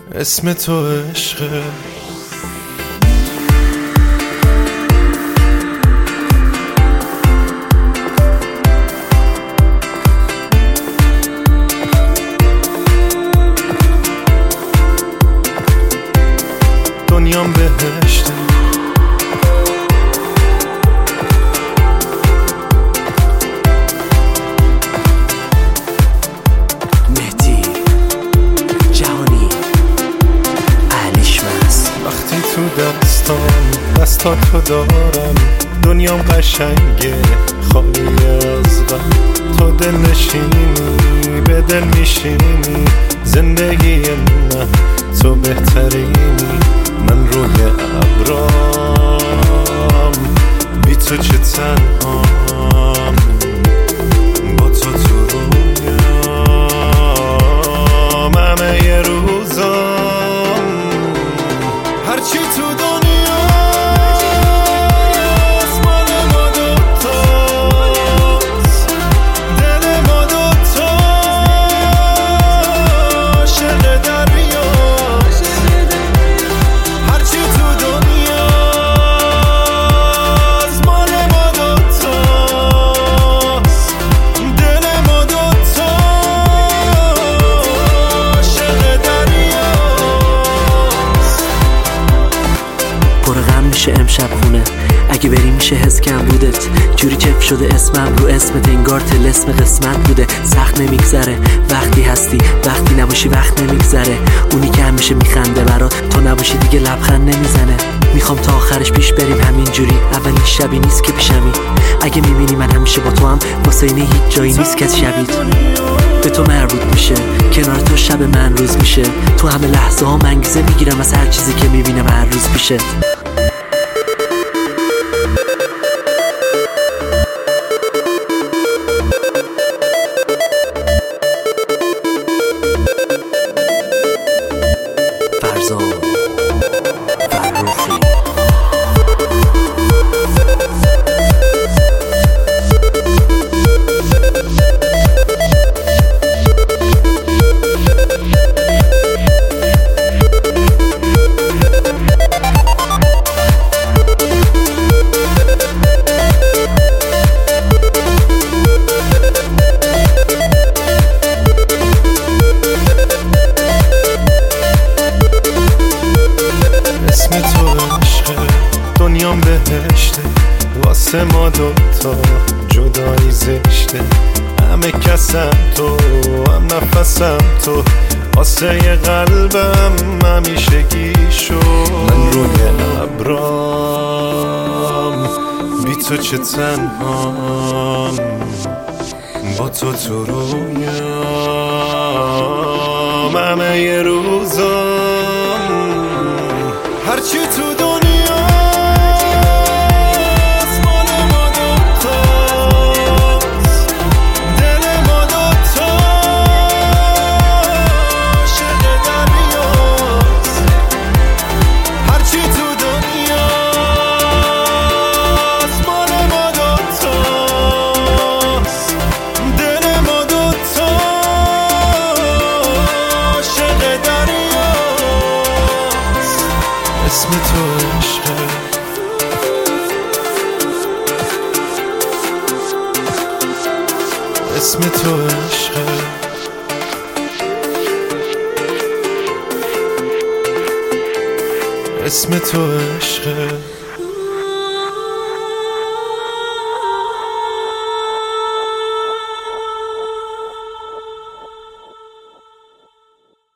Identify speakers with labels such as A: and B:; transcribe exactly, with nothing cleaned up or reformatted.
A: اسم تو عشقه. دنیام بهشته،
B: مهدی جهانی اهلیش مست.
A: وقتی تو دستام دستاتو دارم دنیام قشنگه خالی از غم. تو دل نشینی به دل میشینی، زندگی من تو بهترینی. من روی ابرام بی تو چه تنهام، با تو تو رویام همه یه روزام. هرچی تو دنیاست مال ما دوتاست، دل ما دوتا شل دریاست. هرچی تو دنیاست مال ما دوتاست، دل ما دوتا شل دریاست.
B: پر غم میشه امشب خونه، اگه بری میشه حس کم بودت. جوری چف شده اسمم رو اسمت، انگار طلسم قسمت بوده. سخت نمیگذره وقتی هستی، وقتی نباشی وقت نمیگذره. اونی که همیشه میخنده برات، تو نباشی دیگه لبخند نمیزنه. میخوام تا آخرش پیش بریم همینجوری، اولین شبی نیست که پیشمی. اگه میبینی من همیشه با تو هم، واسه اینه هیچ جایی نیست که شبیت به تو مربوط میشه. کنار تو شب من روز میشه، تو همه لحظه ها انگیزه میگیرم از هر چیزی که میبینم هر روز پیشت. فرزان فرخی
A: دنیام بهشته، واسه ما دوتا جدایی زشته. همه کسم تو، هم نفسم تو، واسه یه قلبم همیشگی شو. من روی ابرام بی تو چه تنهام، با تو تو رویام همه یه روزام. هرچی تو دنیا اسم تو عشقه. اسم تو عشقه. اسم تو عشقه.